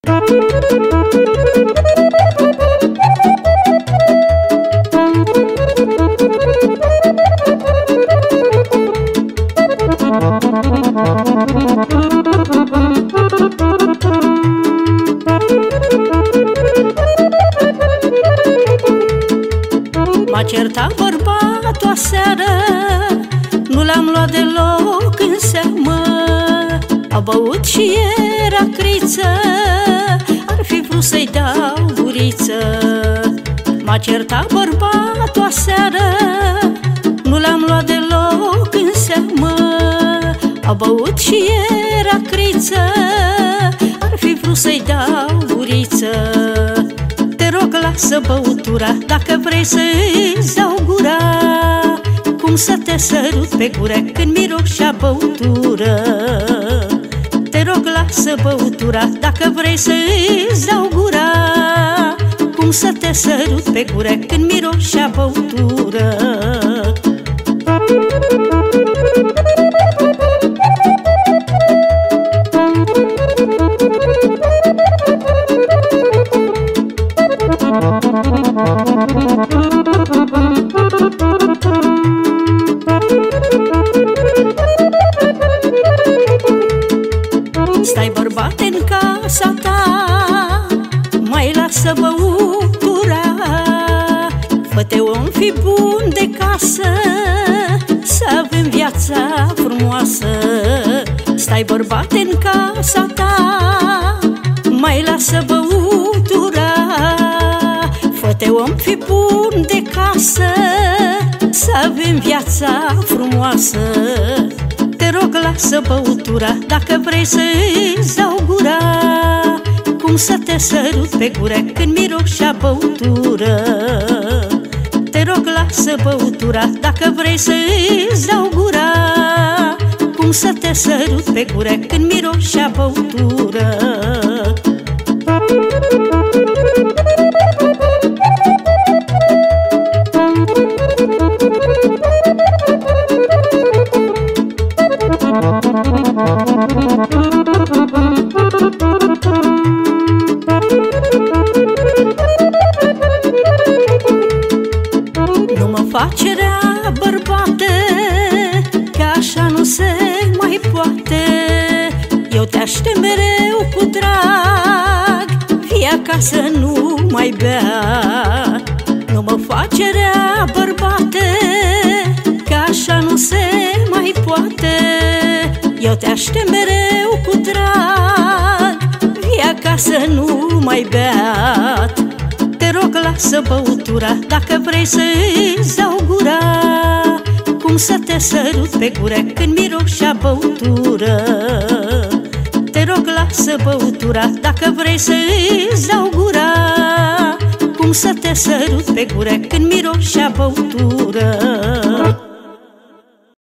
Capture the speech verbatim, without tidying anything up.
M-a certat bărbatul aseară, nu l-am luat deloc în seamă. A băut și era criță, ar fi vrut să-i dau guriță. M-a certat bărbatul aseară, nu l-am luat deloc în seamă. A băut și era criță, ar fi vrut să-i dau guriță. Te rog, lasă băutura, dacă vrei să-ți dau gura. Cum să te sărut pe gură când miroșea băutură. Te rog, lasă băutura, dacă vrei să-ți dau gura. Cum să te sărut pe gură când miroșea băutură. Stai, bărbate, în casa ta, mai lasă băutura. Fă-te om, fi bun de casă, să avem viața frumoasă. Stai, bărbate, în casa ta, mai lasă băutura. Fă-te om, fi bun de casă, să avem viața frumoasă. Te rog, lasă băutura, dacă vrei să-ți dau gura. Cum să te sărut pe gură când miroșea băutură. Te rog, lasă băutura, dacă vrei să-ți dau gura. Cum să te sărut pe gură când miroșea băutură. Nu mă face rea, bărbate, că așa nu se mai poate. Eu te aștept mereu cu drag, fii acasă, nu mai bea. Nu mă face rea, bărbate, că așa nu se mai poate. Eu te aștept mereu cu drag, fii acasă, nu mai beat. Te rog, lasă băutura, dacă vrei să-ți dau gura. Cum să te sărut pe gură când miroșea băutură. Te rog, lasă băutura, dacă vrei să-ți dau gura. Cum să te sărut pe gură când miroșea băutură.